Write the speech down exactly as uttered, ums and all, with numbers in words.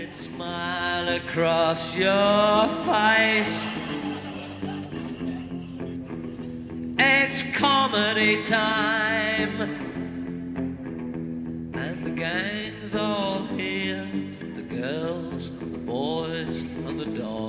Smile across your face. It's comedy time, and the gang's all here. The girls, the boys, and the dogs.